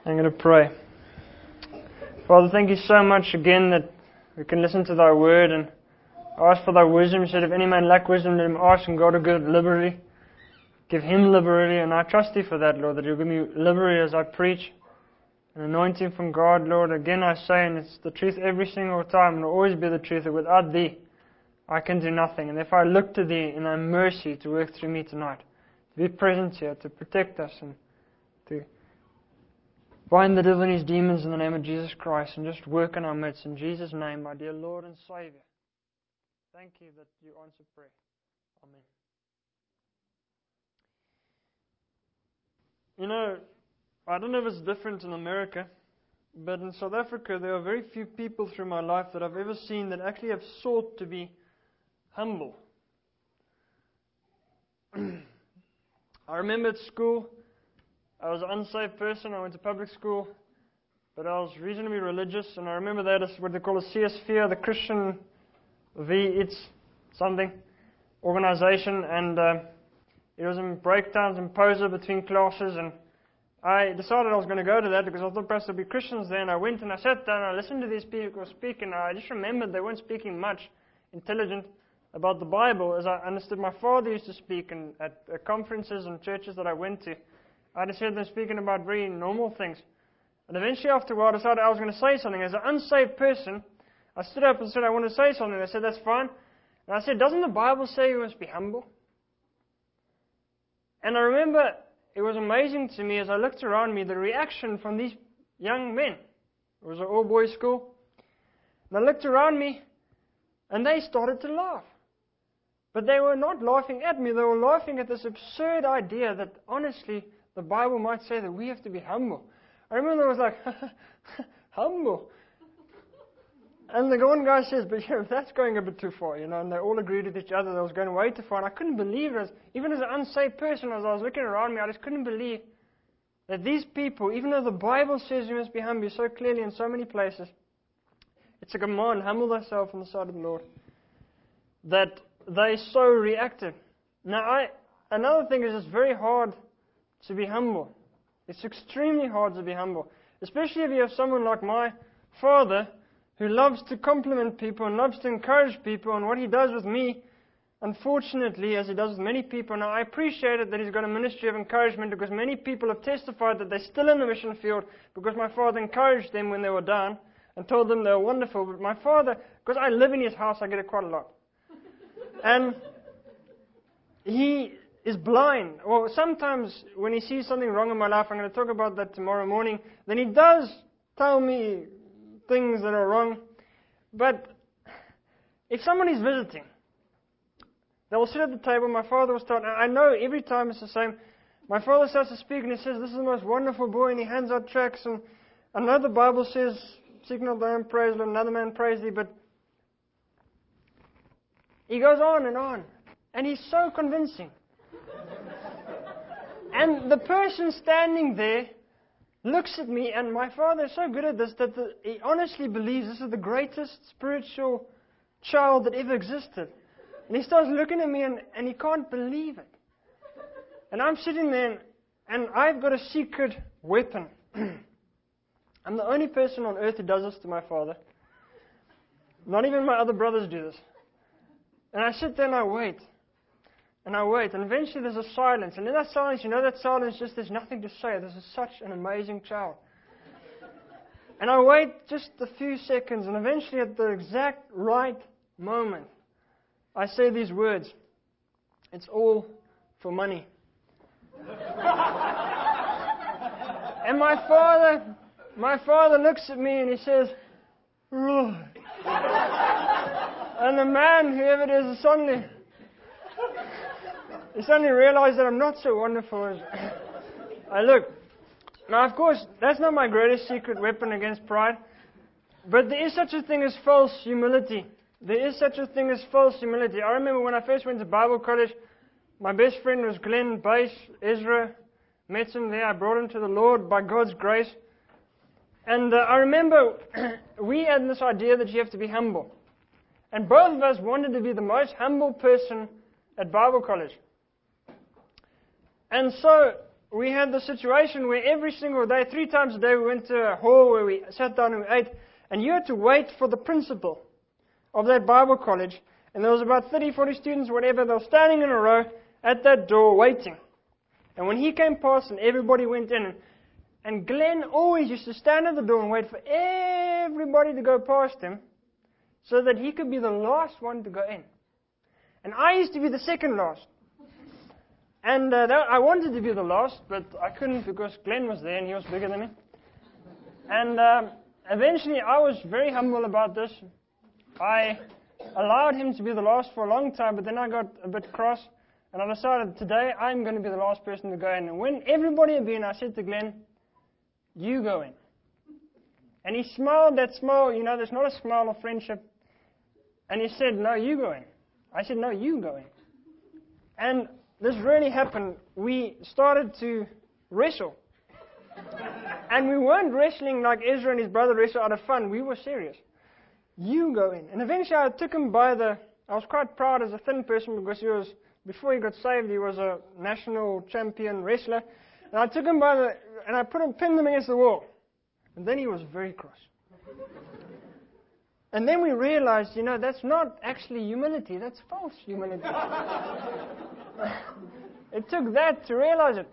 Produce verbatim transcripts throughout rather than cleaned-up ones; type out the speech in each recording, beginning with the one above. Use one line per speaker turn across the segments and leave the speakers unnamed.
I'm going to pray. Father, thank you so much again that we can listen to thy word and ask for thy wisdom. You said, if any man lack wisdom, let him ask, and God will give it liberally. Give him liberty, and I trust thee for that, Lord, that you'll give me liberty as I preach. An anointing from God, Lord. Again I say, and it's the truth every single time, and will always be the truth, that without thee I can do nothing. And if I look to thee in thy mercy to work through me tonight, to be present here, to protect us, and to bind the devil and his demons in the name of Jesus Christ, and just work in our midst. In Jesus' name, my dear Lord and Savior. Thank you that you answer prayer. Amen. You know, I don't know if it's different in America, but in South Africa there are very few people through my life that I've ever seen that actually have sought to be humble. I remember at school, I was an unsaved person. I went to public school, but I was reasonably religious, and I remember that as what they call a C S V, the Christian V, it's something, organization, and uh, it was in breakdowns and Posa between classes, and I decided I was going to go to that because I thought perhaps there'd be Christians there, and I went and I sat down and I listened to these people speak, and I just remembered they weren't speaking much intelligent about the Bible as I understood my father used to speak and at uh, conferences and churches that I went to. I just heard them speaking about very normal things. And eventually after a while I decided I was going to say something. As an unsaved person, I stood up and said I want to say something. They said, that's fine. And I said, doesn't the Bible say you must be humble? And I remember it was amazing to me as I looked around me, the reaction from these young men. It was an all-boys school. And I looked around me, and they started to laugh. But they were not laughing at me. They were laughing at this absurd idea that, honestly, the Bible might say that we have to be humble. I remember I was like, humble? And the one guy says, but yeah, that's going a bit too far, you know, and they all agreed with each other that I was going way too far, and I couldn't believe it. Even as an unsaved person, as I was looking around me, I just couldn't believe that these people, even though the Bible says you must be humble so clearly in so many places, it's a command, humble thyself on the side of the Lord, that they so reacted. Now, I, another thing is it's very hard to be humble. It's extremely hard to be humble, especially if you have someone like my father, who loves to compliment people and loves to encourage people, and what he does with me, unfortunately, as he does with many people. Now, I appreciate it that he's got a ministry of encouragement, because many people have testified that they're still in the mission field because my father encouraged them when they were down and told them they were wonderful. But my father, because I live in his house, I get it quite a lot. And he is blind. Well, sometimes when he sees something wrong in my life, I'm going to talk about that tomorrow morning, then he does tell me things that are wrong. But if someone is visiting, they will sit at the table. My father will start, I know every time it's the same. My father starts to speak and he says, this is the most wonderful boy, and he hands out tracts. And I know the Bible says, seek not thy own praise, let another man praise thee. But he goes on and on. And he's so convincing. And the person standing there looks at me, and my father is so good at this that the, he honestly believes this is the greatest spiritual child that ever existed. And he starts looking at me, and, and he can't believe it. And I'm sitting there, and, and I've got a secret weapon. I'm the only person on earth who does this to my father. Not even my other brothers do this. And I sit there and I wait. And I wait, and eventually there's a silence. And in that silence, you know that silence, just there's nothing to say. This is such an amazing child. And I wait just a few seconds, and eventually at the exact right moment, I say these words, it's all for money. And my father, my father looks at me and he says, right. And the man, whoever it is, suddenly... He suddenly realized that I'm not so wonderful as I look. Now, of course, that's not my greatest secret weapon against pride. But there is such a thing as false humility. There is such a thing as false humility. I remember when I first went to Bible college, my best friend was Glenn Bass, Ezra. Met him there. I brought him to the Lord by God's grace. And uh, I remember we had this idea that you have to be humble. And both of us wanted to be the most humble person at Bible college. And so we had the situation where every single day, three times a day, we went to a hall where we sat down and we ate, and you had to wait for the principal of that Bible college, and there was about thirty, forty students, whatever, they were standing in a row at that door waiting. And when he came past and everybody went in, and, and Glenn always used to stand at the door and wait for everybody to go past him so that he could be the last one to go in. And I used to be the second last. And uh, that, I wanted to be the last, but I couldn't because Glenn was there and he was bigger than me. And um, eventually I was very humble about this. I allowed him to be the last for a long time, but then I got a bit cross. And I decided today I'm going to be the last person to go in. And when everybody had been, I said to Glenn, you go in. And he smiled that smile, you know, there's not a smile of friendship. And he said, no, you go in. I said, no, you go in. And this really happened. We started to wrestle. And we weren't wrestling like Ezra and his brother wrestled out of fun. We were serious. You go in. And eventually I took him by the, I was quite proud as a thin person because he was, before he got saved, he was a national champion wrestler. And I took him by the, and I put him, pinned him against the wall. And then he was very cross. And then we realized, you know, that's not actually humility, that's false humility. It took that to realize it.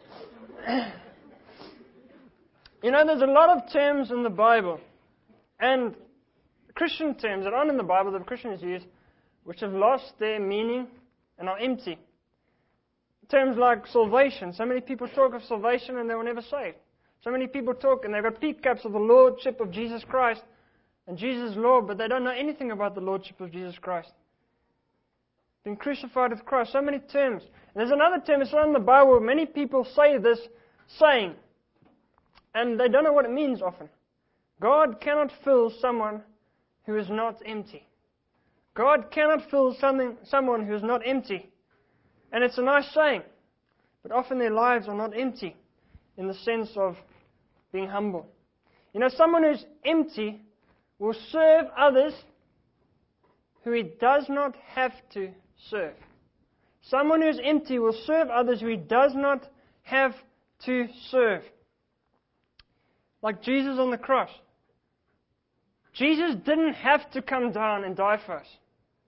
You know, there's a lot of terms in the Bible, and Christian terms that aren't in the Bible that Christians use, which have lost their meaning and are empty. Terms like salvation. So many people talk of salvation and they were never saved. So many people talk and they've got peak caps of the Lordship of Jesus Christ and Jesus is Lord, but they don't know anything about the Lordship of Jesus Christ. Been crucified with Christ. So many terms. And there's another term, it's not in the Bible, where many people say this saying, and they don't know what it means often. God cannot fill someone who is not empty. God cannot fill something, someone who is not empty. And it's a nice saying, but often their lives are not empty in the sense of being humble. You know, someone who's empty will serve others who he does not have to serve. Someone who's empty will serve others who he does not have to serve. Like Jesus on the cross. Jesus didn't have to come down and die for us.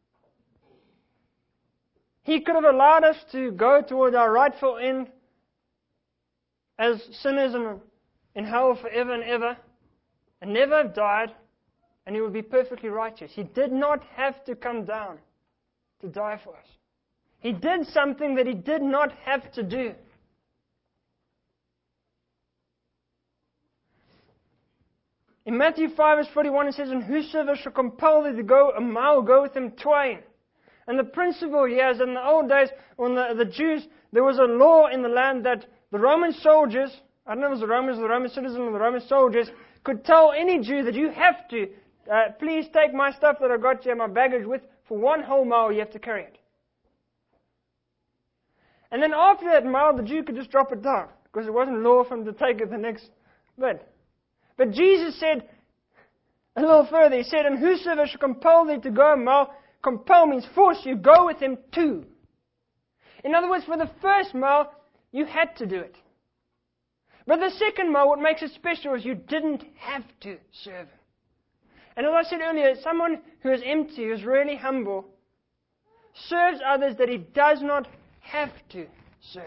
He could have allowed us to go toward our rightful end as sinners in, in hell forever and ever, and never have died, and he would be perfectly righteous. He did not have to come down to die for us. He did something that he did not have to do. In Matthew five verse forty-one it says, and whosoever shall compel thee to go a mile, go with him twain. And the principle here is in the old days, when the, the Jews, there was a law in the land that the Roman soldiers, I don't know if it was the Romans or the Roman citizens or the Roman soldiers, could tell any Jew that you have to, uh, please take my stuff that I got here, my baggage with, for one whole mile you have to carry it. And then after that mile, the Jew could just drop it down, because it wasn't law for him to take it the next bit. But Jesus said, a little further, he said, and whosoever shall compel thee to go a mile, compel means force you, go with him too. In other words, for the first mile, you had to do it. But the second mile, what makes it special is you didn't have to serve him. And as I said earlier, someone who is empty, who is really humble, serves others that he does not have to serve.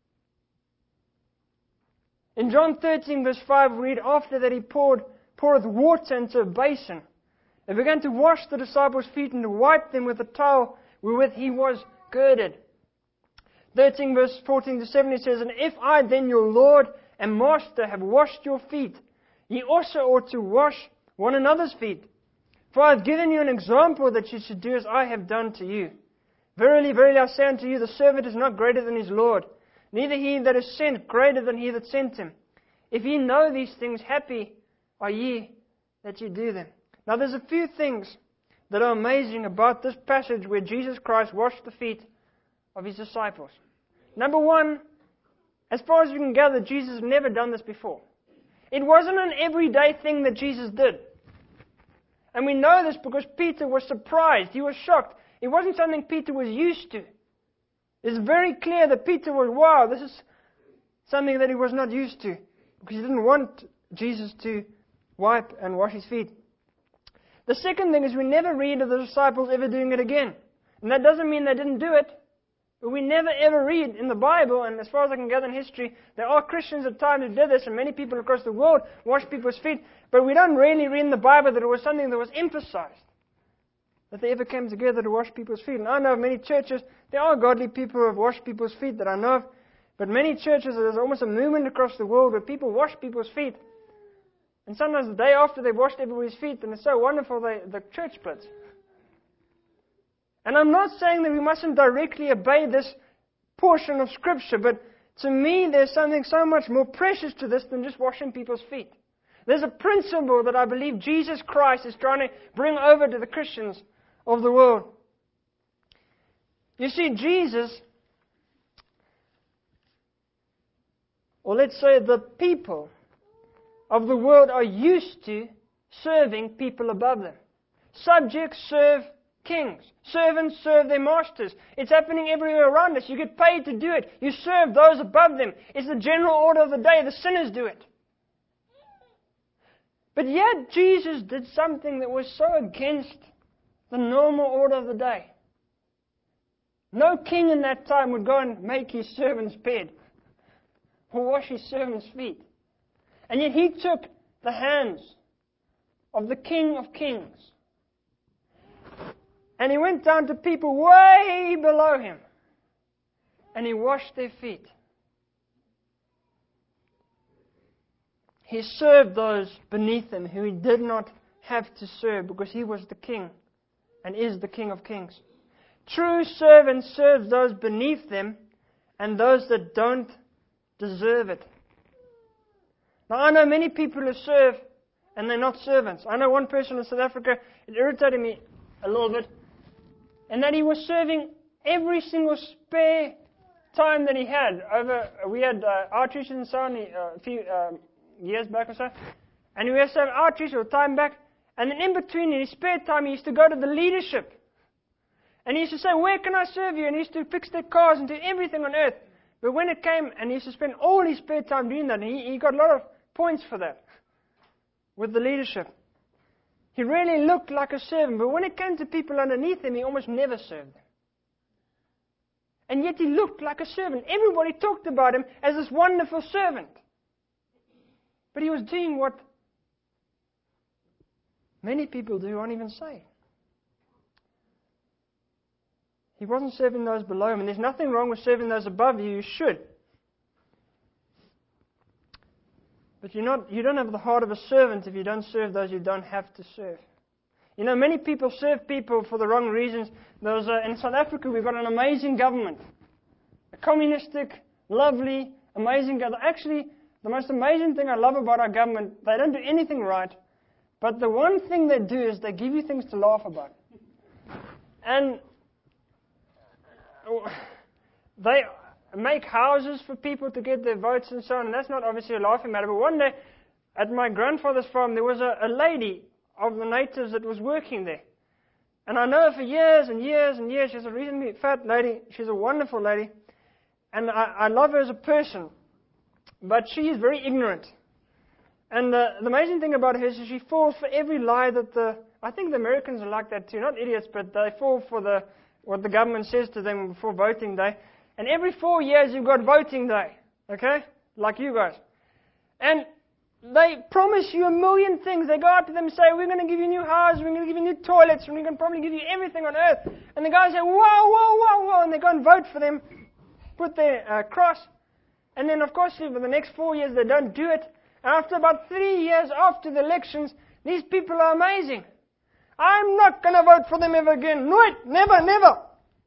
In John thirteen verse five, we read, after that he poured poureth water into a basin, and began to wash the disciples' feet and to wipe them with a towel wherewith he was girded. thirteen verse fourteen to seventeen says, and if I then your Lord and Master have washed your feet, ye also ought to wash one another's feet. For I have given you an example that you should do as I have done to you. Verily, verily, I say unto you, the servant is not greater than his Lord, neither he that is sent greater than he that sent him. If ye know these things, happy are ye that ye do them. Now there's a few things that are amazing about this passage where Jesus Christ washed the feet of his disciples. Number one, as far as we can gather, Jesus had never done this before. It wasn't an everyday thing that Jesus did. And we know this because Peter was surprised. He was shocked. It wasn't something Peter was used to. It's very clear that Peter was, wow, this is something that he was not used to, because he didn't want Jesus to wipe and wash his feet. The second thing is we never read of the disciples ever doing it again. And that doesn't mean they didn't do it, but we never ever read in the Bible, and as far as I can gather in history, there are Christians at times who did this, and many people across the world wash people's feet, but we don't really read in the Bible that it was something that was emphasized, that they ever came together to wash people's feet. And I know of many churches, there are godly people who have washed people's feet that I know of, but many churches, there's almost a movement across the world where people wash people's feet. And sometimes the day after they've washed everybody's feet, and it's so wonderful, they, the church splits. And I'm not saying that we mustn't directly obey this portion of Scripture, but to me there's something so much more precious to this than just washing people's feet. There's a principle that I believe Jesus Christ is trying to bring over to the Christians of the world. You see, Jesus, or let's say the people of the world, are used to serving people above them. Subjects serve kings. Servants serve their masters. It's happening everywhere around us. You get paid to do it. You serve those above them. It's the general order of the day. The sinners do it. But yet Jesus did something that was so against the normal order of the day. No king in that time would go and make his servant's bed or wash his servant's feet. And yet he took the hands of the King of Kings and he went down to people way below him and he washed their feet. He served those beneath him who he did not have to serve because he was the king and is the King of Kings. True servant serves those beneath them and those that don't deserve it. Now I know many people who serve and they're not servants. I know one person in South Africa, it irritated me a little bit, and that he was serving every single spare time that he had. Over, we had uh, outreach and so on uh, a few um, years back or so, and we used to have outreach or time back, and then in between, in his spare time, he used to go to the leadership. And he used to say, where can I serve you? And he used to fix their cars and do everything on earth. But when it came, and he used to spend all his spare time doing that, and he, he got a lot of points for that with the leadership. He really looked like a servant, but when it came to people underneath him, he almost never served them. And yet he looked like a servant. Everybody talked about him as this wonderful servant. But he was doing what many people do, won't even say. He wasn't serving those below him, and there's nothing wrong with serving those above you. You should. But you're not, you don't have the heart of a servant if you don't serve those you don't have to serve. You know, many people serve people for the wrong reasons. There was a, in South Africa, we've got an amazing government. A communistic, lovely, amazing government. Actually, the most amazing thing I love about our government, they don't do anything right, but the one thing they do is they give you things to laugh about. And they make houses for people to get their votes and so on, and that's not obviously a laughing matter. But one day, at my grandfather's farm, there was a, a lady of the natives that was working there. And I know her for years and years and years. She's a reasonably fat lady. She's a wonderful lady. And I, I love her as a person. But she is very ignorant. And uh, the amazing thing about her is she falls for every lie that the... I think the Americans are like that too. Not idiots, but they fall for the what the government says to them before voting day. And every four years you've got voting day. Okay? Like you guys. And they promise you a million things. They go out to them and say, we're going to give you new houses, we're going to give you new toilets, and we're going to probably give you everything on earth. And the guys say, whoa, whoa, whoa, whoa, and they go and vote for them, put their uh, cross. And then, of course, for the next four years, they don't do it. And after about three years after the elections, these people are amazing. I'm not going to vote for them ever again. No, never, never.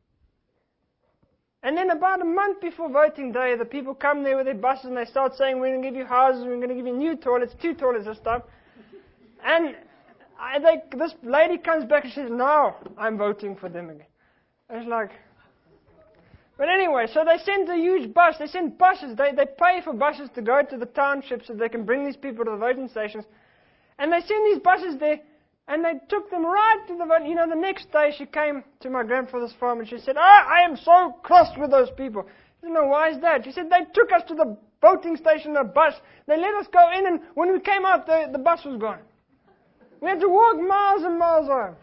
And then about a month before voting day, the people come there with their buses and they start saying, we're going to give you houses, we're going to give you new toilets, two toilets this time. And I, they, this lady comes back and says, no, I'm voting for them again. I was like... But anyway, so they sent a huge bus. They sent buses. They, they pay for buses to go to the townships so they can bring these people to the voting stations. And they sent these buses there, and they took them right to the vote. You know, the next day she came to my grandfather's farm and she said, oh, I am so cross with those people. I said, no, why is that? She said, they took us to the voting station, a bus. They let us go in, and when we came out, the, the bus was gone. We had to walk miles and miles home.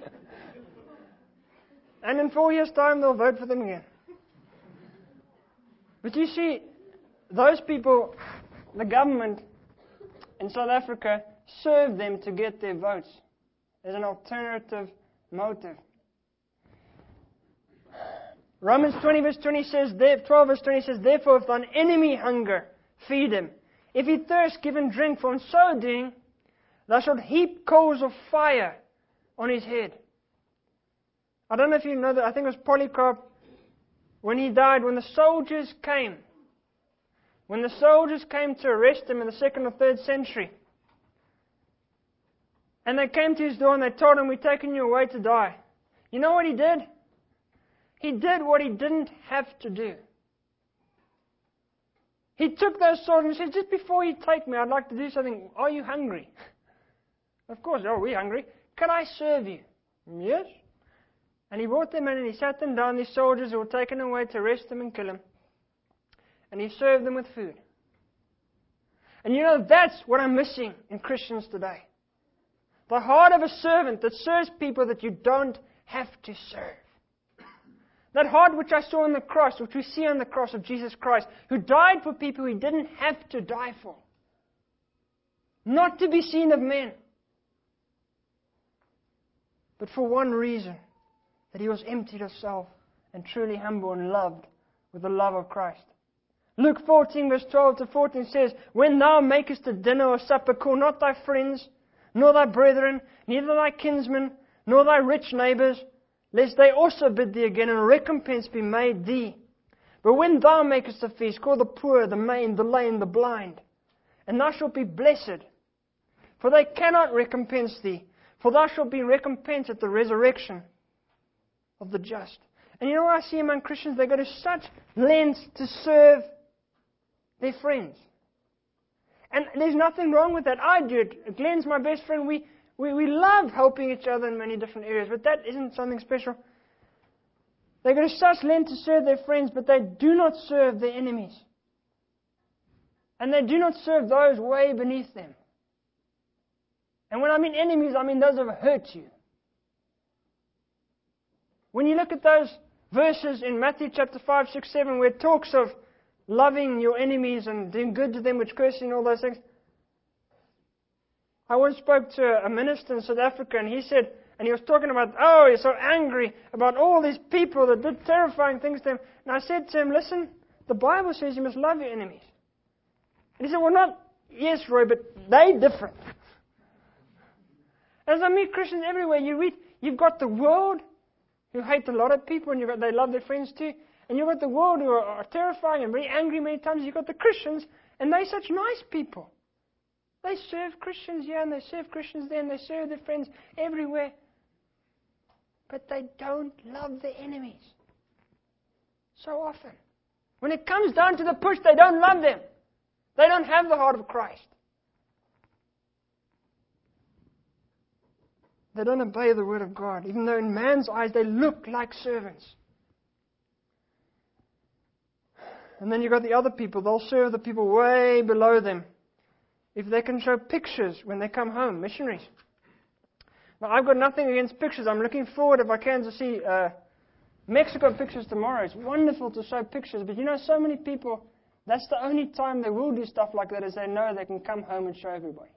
And in four years' time, they'll vote for them again. But you see, those people, the government in South Africa, serve them to get their votes. There's an alternative motive. Romans twenty verse twenty says, twelve verse twenty says, therefore if thine enemy hunger, feed him. If he thirst, give him drink, for in so doing, thou shalt heap coals of fire on his head. I don't know if you know that, I think it was Polycarp, when he died, when the soldiers came, when the soldiers came to arrest him in the second or third century, and they came to his door and they told him, we're taking you away to die. You know what he did? He did what he didn't have to do. He took those swords and said, just before you take me, I'd like to do something. Are you hungry? Of course, are we hungry? Can I serve you? Yes. And he brought them in and he sat them down, these soldiers who were taken away to arrest them and kill him. And he served them with food. And you know, that's what I'm missing in Christians today. The heart of a servant that serves people that you don't have to serve. That heart which I saw on the cross, which we see on the cross of Jesus Christ, who died for people he didn't have to die for. Not to be seen of men. But for one reason, that he was emptied of self and truly humble and loved with the love of Christ. Luke fourteen verse twelve to fourteen says, when thou makest a dinner or supper, call not thy friends, nor thy brethren, neither thy kinsmen, nor thy rich neighbors, lest they also bid thee again, and recompense be made thee. But when thou makest a feast, call the poor, the maimed, the lame, the blind, and thou shalt be blessed, for they cannot recompense thee, for thou shalt be recompensed at the resurrection of the just. And you know what I see among Christians? They go to such lengths to serve their friends. And there's nothing wrong with that. I do it. Glenn's my best friend. We, we, we love helping each other in many different areas, but that isn't something special. They go to such lengths to serve their friends, but they do not serve their enemies. And they do not serve those way beneath them. And when I mean enemies, I mean those who have hurt you. When you look at those verses in Matthew chapter five, six, seven, where it talks of loving your enemies and doing good to them which curse you and all those things. I once spoke to a minister in South Africa, and he said, and he was talking about, oh, he's so angry about all these people that did terrifying things to him. And I said to him, listen, the Bible says you must love your enemies. And he said, well, not, yes, Roy, but they different. As I meet Christians everywhere, you read, you've got the world who hate a lot of people, and you've got, they love their friends too. And you've got the world who are, are terrifying and very angry many times. You've got the Christians, and they're such nice people. They serve Christians here, and they serve Christians there, and they serve their friends everywhere. But they don't love their enemies. So often. When it comes down to the push, they don't love them. They don't have the heart of Christ. They don't obey the word of God, even though in man's eyes they look like servants. And then you've got the other people. They'll serve the people way below them. If they can show pictures when they come home, missionaries. Now, I've got nothing against pictures. I'm looking forward, if I can, to see uh, Mexico pictures tomorrow. It's wonderful to show pictures. But you know, so many people, that's the only time they will do stuff like that, is they know they can come home and show everybody.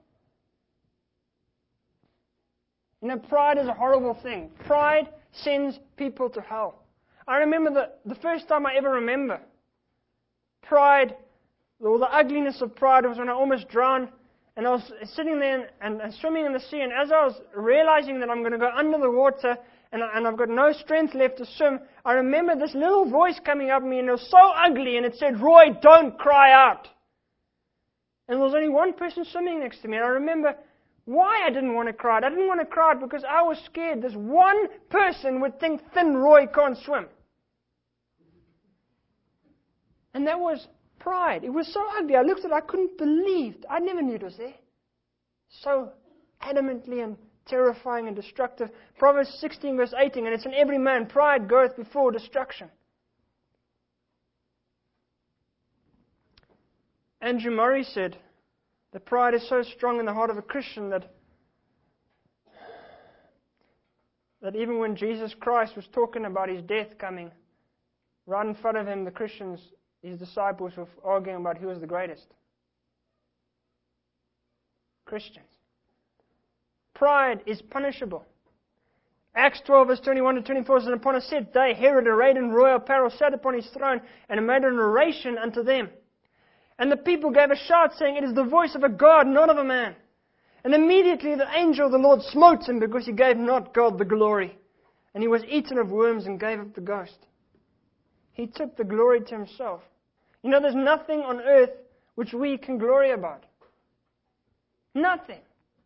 You know, pride is a horrible thing. Pride sends people to hell. I remember the, the first time I ever remember pride, or the ugliness of pride, was when I almost drowned, and I was sitting there and, and swimming in the sea, and as I was realizing that I'm going to go under the water, and, I, and I've got no strength left to swim, I remember this little voice coming up at me, and it was so ugly, and it said, Roy, don't cry out. And there was only one person swimming next to me, and I remember why I didn't want to cry. I didn't want to cry because I was scared this one person would think thin Roy can't swim. And that was pride. It was so ugly. I looked at it, I couldn't believe. I never knew it was there. So adamantly and terrifying and destructive. Proverbs sixteen verse eighteen, and it's in every man, pride goeth before destruction. Andrew Murray said that pride is so strong in the heart of a Christian that that even when Jesus Christ was talking about his death coming, right in front of him, the Christians, his disciples, were arguing about who was the greatest. Christians. Pride is punishable. Acts twelve, verse twenty-one to twenty-four says, "And upon a set day, Herod, arrayed in royal apparel, sat upon his throne, and made an oration unto them. And the people gave a shout, saying, It is the voice of a God, not of a man. And immediately the angel of the Lord smote him, because he gave not God the glory. And he was eaten of worms and gave up the ghost." He took the glory to himself. You know, there's nothing on earth which we can glory about. Nothing.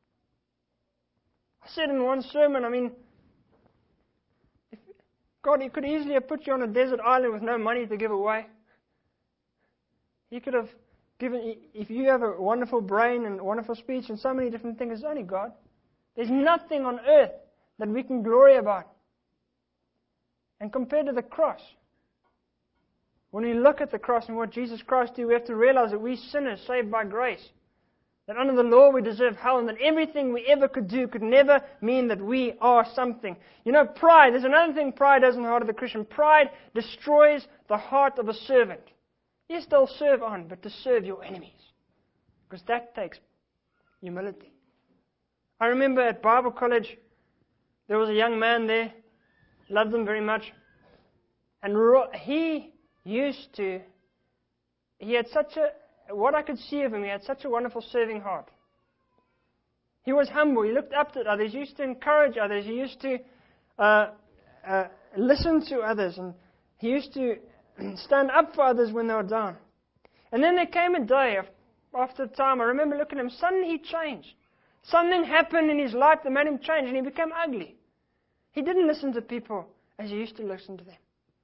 I said in one sermon, I mean, if God, He could easily have put you on a desert island with no money to give away. He could have given, if you have a wonderful brain and wonderful speech and so many different things, it's only God. There's nothing on earth that we can glory about. And compared to the cross, when we look at the cross and what Jesus Christ did, we have to realize that we sinners saved by grace, that under the law we deserve hell, and that everything we ever could do could never mean that we are something. You know, pride, there's another thing pride does in the heart of the Christian. Pride destroys the heart of a servant. Yes, they'll serve on, but to serve your enemies. Because that takes humility. I remember at Bible college, there was a young man there, loved him very much, and he used to, he had such a, what I could see of him, he had such a wonderful serving heart. He was humble, he looked up to others, he used to encourage others, he used to uh, uh, listen to others, and he used to stand up for others when they were down. And then there came a day, after time, I remember looking at him, suddenly he changed. Something happened in his life that made him change, and he became ugly. He didn't listen to people as he used to listen to them.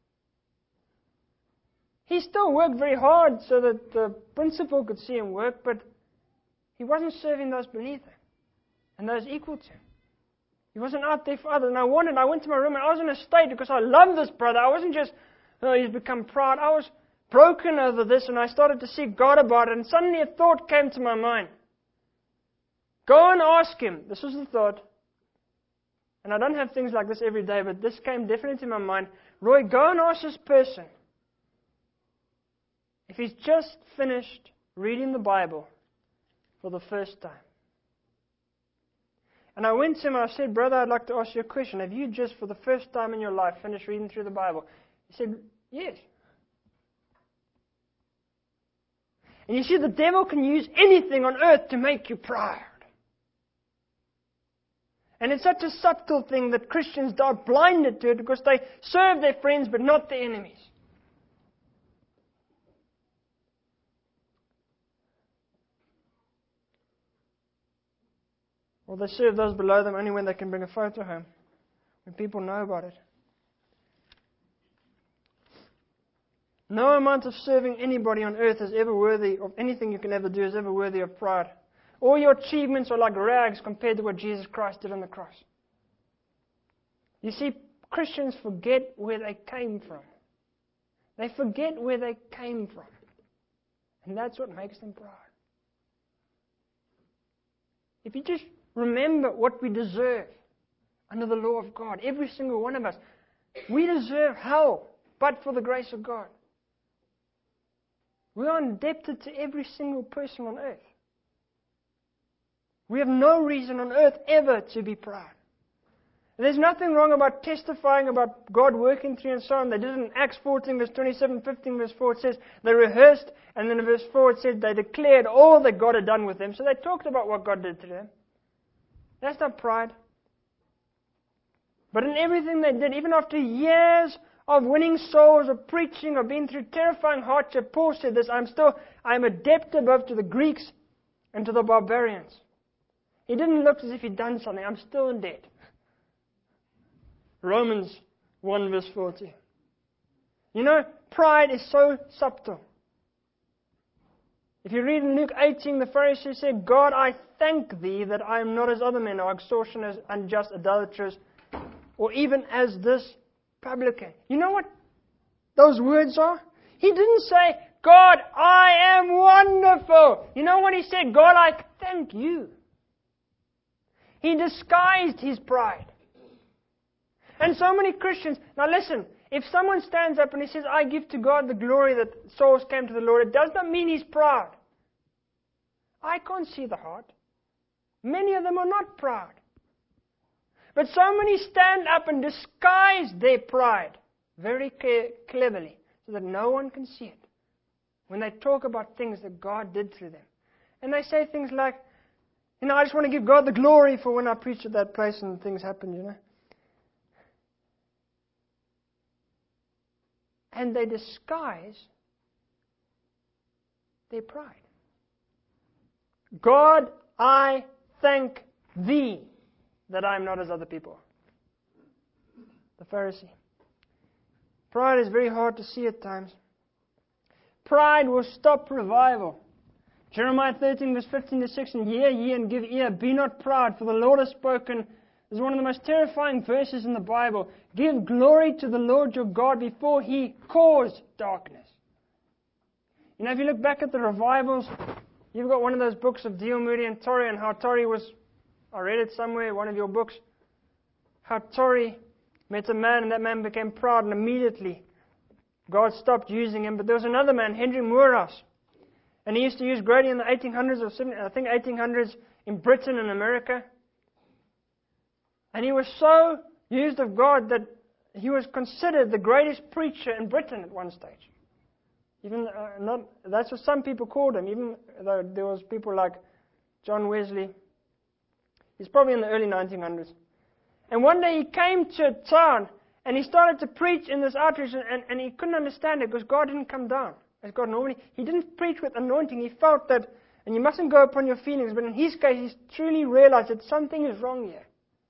He still worked very hard so that the principal could see him work, but he wasn't serving those beneath him and those equal to him. He wasn't out there for others. And I wanted, I went to my room and I was in a state because I love this brother. I wasn't just, oh, he's become proud. I was broken over this, and I started to seek God about it. And suddenly a thought came to my mind. Go and ask him. This was the thought. And I don't have things like this every day, but this came definitely to my mind. Roy, go and ask this person if he's just finished reading the Bible for the first time. And I went to him and I said, brother, I'd like to ask you a question. Have you just for the first time in your life finished reading through the Bible? He said, yes. And you see, the devil can use anything on earth to make you proud. And it's such a subtle thing that Christians are blinded to it because they serve their friends but not their enemies. Or they serve those below them only when they can bring a photo home, when people know about it. No amount of serving anybody on earth is ever worthy of anything you can ever do is ever worthy of pride. All your achievements are like rags compared to what Jesus Christ did on the cross. You see, Christians forget where they came from. They forget where they came from. And that's what makes them proud. If you just remember what we deserve under the law of God, every single one of us, we deserve hell, but for the grace of God. We are indebted to every single person on earth. We have no reason on earth ever to be proud. And there's nothing wrong about testifying about God working through and so on. They did it in Acts fourteen, verse twenty-seven, fifteen, verse four. It says they rehearsed, and then in verse four it said they declared all that God had done with them. So they talked about what God did to them. That's not pride. But in everything they did, even after years of winning souls, of preaching, of being through terrifying hardship, Paul said this, I'm still, I'm a debt above to the Greeks and to the barbarians. He didn't look as if he'd done something. I'm still in debt. Romans one verse forty. You know, pride is so subtle. If you read in Luke eighteen, the Pharisee said, God, I thank thee that I am not as other men, or extortioners, unjust, idolaters, or even as this publican. You know what those words are? He didn't say, God, I am wonderful. You know what he said? God, I thank you. He disguised his pride. And so many Christians, now listen, if someone stands up and he says, I give to God the glory that souls came to the Lord, it does not mean he's proud. I can't see the heart. Many of them are not proud. But so many stand up and disguise their pride very cleverly so that no one can see it when they talk about things that God did through them. And they say things like, you know, I just want to give God the glory for when I preached at that place and things happened, you know. And they disguise their pride. God, I thank thee that I am not as other people. The Pharisee. Pride is very hard to see at times. Pride will stop revival. Jeremiah thirteen verse fifteen to sixteen, hear ye and give ear, be not proud, for the Lord has spoken. This is one of the most terrifying verses in the Bible. Give glory to the Lord your God before He caused darkness. You know, if you look back at the revivals, you've got one of those books of D L Moody and Torrey, and how Torrey was, I read it somewhere, one of your books, how Torrey met a man and that man became proud and immediately God stopped using him. But there was another man, Henry Moorhouse, and he used to use Grady in the eighteen hundreds or seventeen, I think eighteen hundreds in Britain and America. And he was so used of God that he was considered the greatest preacher in Britain at one stage. Even uh, not that's what some people called him, even though there was people like John Wesley. He's probably in the early nineteen hundreds. And one day he came to a town and he started to preach in this outreach, and, and, and he couldn't understand it because God didn't come down as God normally. He didn't preach with anointing. He felt that, and you mustn't go upon your feelings, but in his case he truly realized that something is wrong here.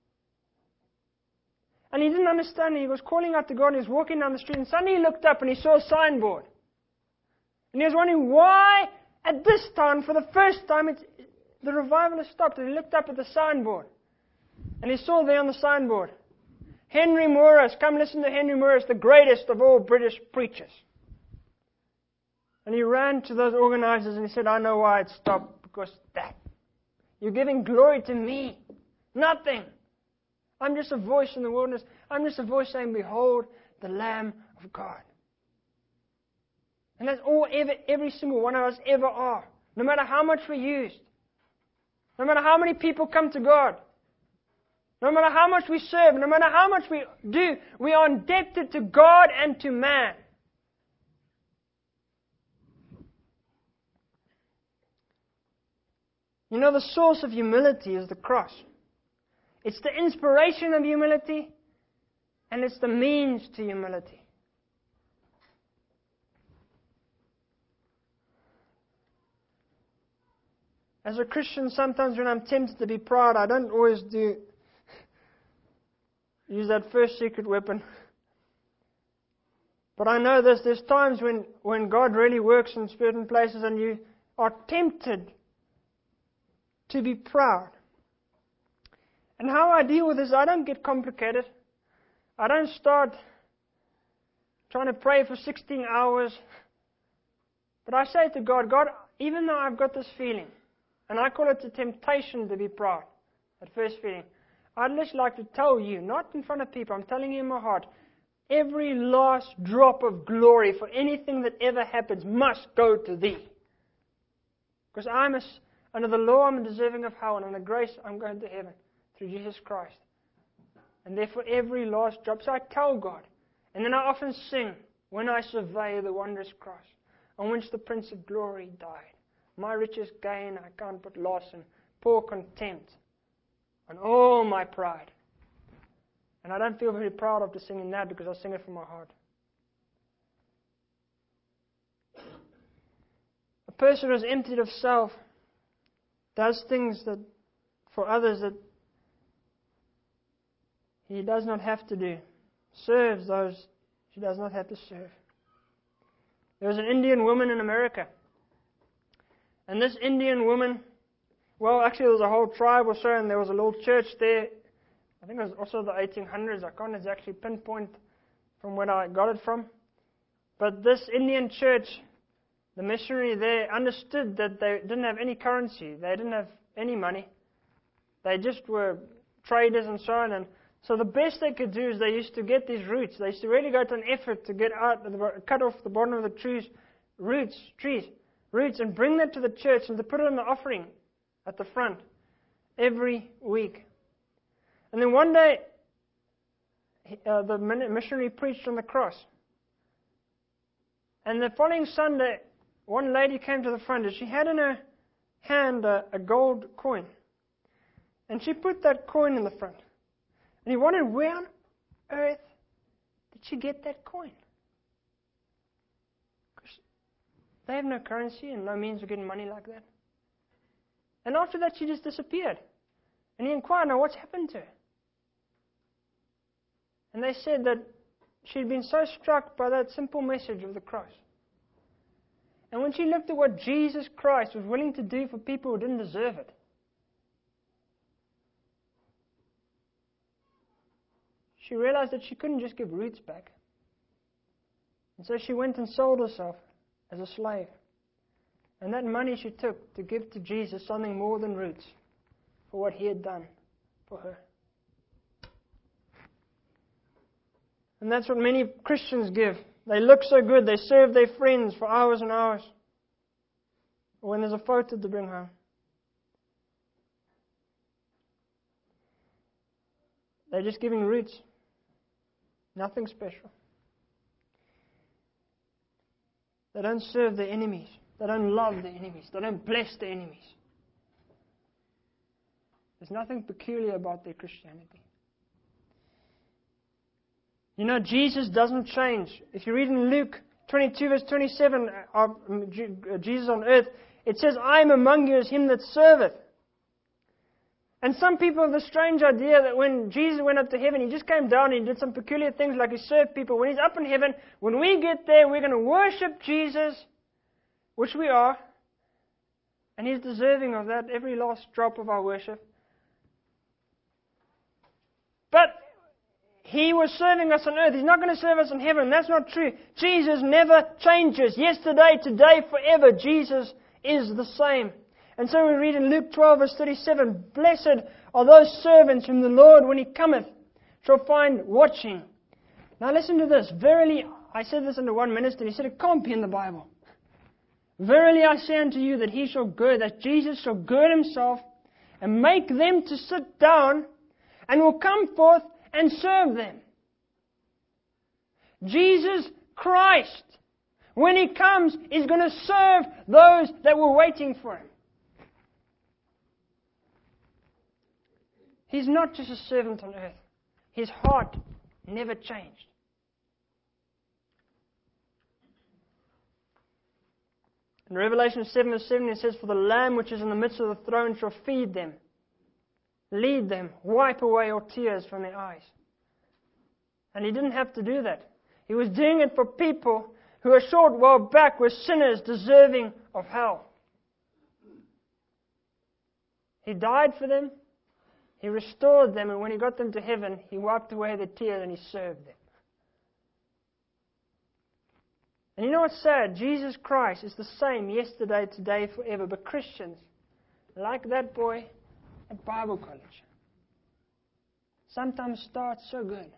And he didn't understand it. He was calling out to God and he was walking down the street, and suddenly he looked up and he saw a signboard. And he was wondering why at this time, for the first time, it's, the revival has stopped. And he looked up at the signboard. And he saw there on the signboard, Henry Moorhouse, come listen to Henry Moorhouse, the greatest of all British preachers. And he ran to those organizers and he said, I know why it stopped, because that. You're giving glory to me. Nothing. I'm just a voice in the wilderness. I'm just a voice saying, behold, the Lamb of God. And that's all ever, every single one of us ever are. No matter how much we're used. No matter how many people come to God. No matter how much we serve. No matter how much we do. We are indebted to God and to man. You know, the source of humility is the cross. It's the inspiration of humility, and it's the means to humility. As a Christian, sometimes when I'm tempted to be proud, I don't always do use that first secret weapon. But I know this, there's times when, when God really works in certain places and you are tempted to be proud. And how I deal with this, I don't get complicated. I don't start trying to pray for sixteen hours. But I say to God, God, even though I've got this feeling, and I call it the temptation to be proud, that first feeling, I'd just like to tell you, not in front of people, I'm telling you in my heart, every last drop of glory for anything that ever happens must go to Thee. Because I'm a, under the law, I'm deserving of hell, and under grace, I'm going to heaven through Jesus Christ. And therefore, every last drop. So I tell God. And then I often sing, when I survey the wondrous cross, on which the Prince of Glory died. My richest gain I count but loss, and pour contempt on all my pride. And I don't feel very proud of singing that because I sing it from my heart. A person who is emptied of self does things that for others that he does not have to do. Serves those she does not have to serve. There was an Indian woman in America. And this Indian woman, well, actually there was a whole tribe or so, and there was a little church there. I think it was also the eighteen hundreds. I can't exactly pinpoint from where I got it from. But this Indian church the missionary there understood that they didn't have any currency. They didn't have any money. They just were traders and so on. And so the best they could do is they used to get these roots. They used to really go to an effort to get out, cut off the bottom of the trees, roots, trees, roots, and bring that to the church and to put it in the offering at the front every week. And then one day, uh, the missionary preached on the cross. And the following Sunday, one lady came to the front and she had in her hand a, a gold coin. And she put that coin in the front. And he wondered, where on earth did she get that coin? Because they have no currency and no means of getting money like that. And after that, she just disappeared. And he inquired, now what's happened to her? And they said that she'd been so struck by that simple message of the cross. And when she looked at what Jesus Christ was willing to do for people who didn't deserve it, she realized that she couldn't just give roots back. And so she went and sold herself as a slave. And that money she took to give to Jesus something more than roots for what he had done for her. And that's what many Christians give. They look so good. They serve their friends for hours and hours. Or when there's a photo to bring home. They're just giving roots. Nothing special. They don't serve their enemies. They don't love their enemies. They don't bless their enemies. There's nothing peculiar about their Christianity. You know, Jesus doesn't change. If you read in Luke twenty-two, verse twenty-seven, of Jesus on earth, it says, I am among you as him that serveth. And some people have the strange idea that when Jesus went up to heaven, he just came down and he did some peculiar things like he served people. When he's up in heaven, when we get there, we're going to worship Jesus, which we are. And he's deserving of that, every last drop of our worship. But he was serving us on earth. He's not going to serve us in heaven. That's not true. Jesus never changes. Yesterday, today, forever. Jesus is the same. And so we read in Luke twelve, verse thirty-seven, Blessed are those servants whom the Lord, when he cometh, shall find watching. Now listen to this. Verily, I said this unto one minister, he said it can't be in the Bible. Verily I say unto you that he shall gird, that Jesus shall gird himself and make them to sit down and will come forth and serve them. Jesus Christ, when he comes, is going to serve those that were waiting for him. He's not just a servant on earth. His heart never changed. In Revelation seven verse seven it says, For the Lamb which is in the midst of the throne shall feed them, lead them, wipe away all tears from their eyes. And he didn't have to do that. He was doing it for people who a short while back were sinners deserving of hell. He died for them. He restored them, and when he got them to heaven, he wiped away their tears and he served them. And you know what's sad? Jesus Christ is the same yesterday, today, forever. But Christians, like that boy at Bible college, sometimes start so good.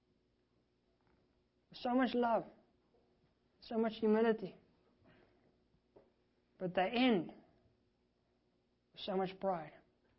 So much love, so much humility. But they end with so much pride.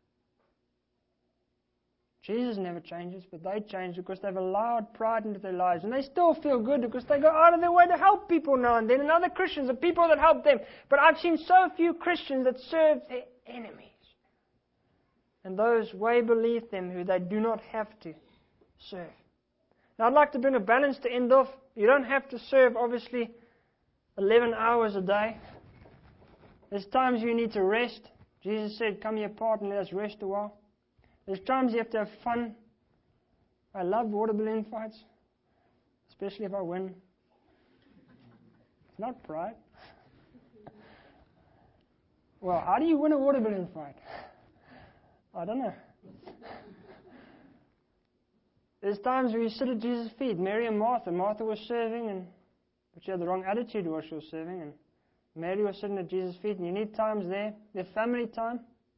Jesus never changes, but they change because they've allowed pride into their lives. And they still feel good because they go out of their way to help people now and then. And other Christians are people that help them. But I've seen so few Christians that serve their enemies. And those way beneath them who they do not have to serve. Now I'd like to bring a balance to end off. You don't have to serve, obviously, eleven hours a day. There's times you need to rest. Jesus said, come ye apart and let us rest a while. There's times you have to have fun. I love water balloon fights, especially if I win. It's not pride. Well, how do you win a water balloon fight? I don't know. There's times where you sit at Jesus' feet. Mary and Martha. Martha was serving, and but she had the wrong attitude while she was serving, and Mary was sitting at Jesus' feet, and you need times there, their family time.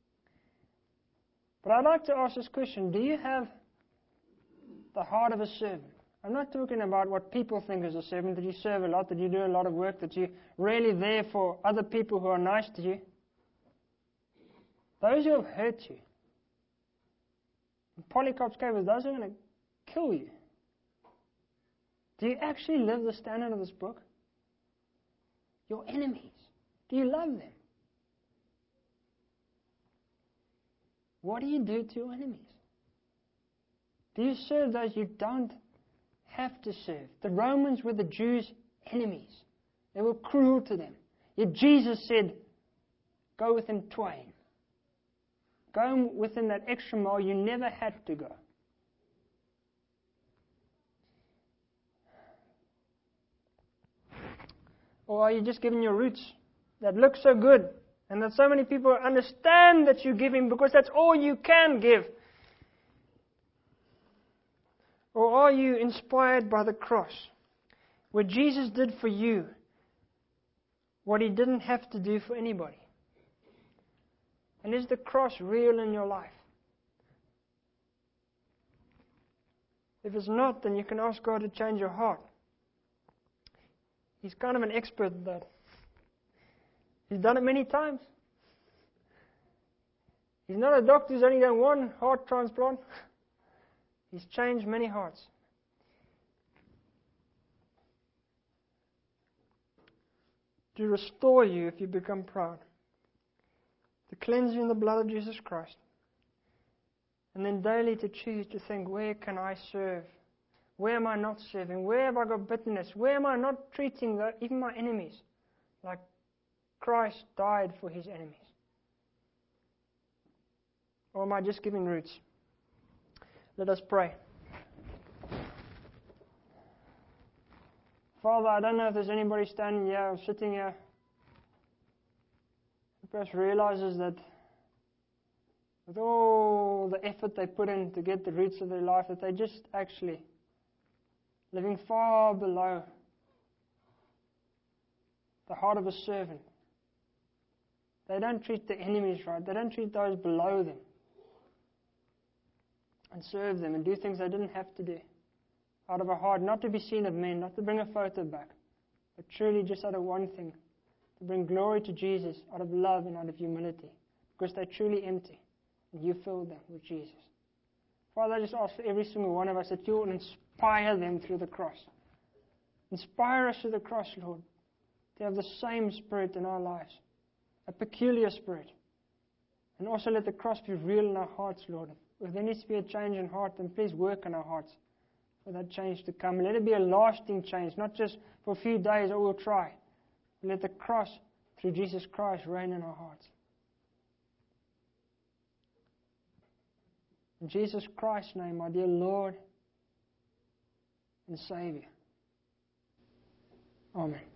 But I'd like to ask this question: do you have the heart of a servant? I'm not talking about what people think is a servant, that you serve a lot, that you do a lot of work, that you're really there for other people who are nice to you. Those who have hurt you. In Polycarp's case, those who are going to kill you. Do you actually live the standard of this book? Your enemies. Do you love them? What do you do to your enemies? Do you serve those you don't have to serve? The Romans were the Jews' enemies. They were cruel to them. Yet Jesus said, go with them twain. Go within that extra mile you never had to go. Or are you just giving your roots that look so good and that so many people understand that you're giving because that's all you can give? Or are you inspired by the cross, where Jesus did for you what He didn't have to do for anybody? And is the cross real in your life? If it's not, then you can ask God to change your heart. He's kind of an expert at that. He's done it many times. He's not a doctor who's only done one heart transplant. He's changed many hearts. To restore you if you become proud. To cleanse you in the blood of Jesus Christ. And then daily to choose to think, where can I serve? Where am I not serving? Where have I got bitterness? Where am I not treating the, even my enemies like Christ died for His enemies? Or am I just giving roots? Let us pray. Father, I don't know if there's anybody standing here or sitting here who perhaps realizes that with all the effort they put in to get the roots of their life, that they just actually living far below the heart of a servant. They don't treat the enemies right. They don't treat those below them and serve them and do things they didn't have to do. Out of a heart not to be seen of men, not to bring a photo back, but truly just out of one thing, to bring glory to Jesus out of love and out of humility, because they're truly empty and you fill them with Jesus. Father, I just ask for every single one of us that you will inspire them through the cross. Inspire us through the cross, Lord, to have the same spirit in our lives, a peculiar spirit. And also let the cross be real in our hearts, Lord. If there needs to be a change in heart, then please work in our hearts for that change to come. And let it be a lasting change, not just for a few days, or we'll try. Let the cross, through Jesus Christ, reign in our hearts. In Jesus Christ's name, my dear Lord and Savior. Amen.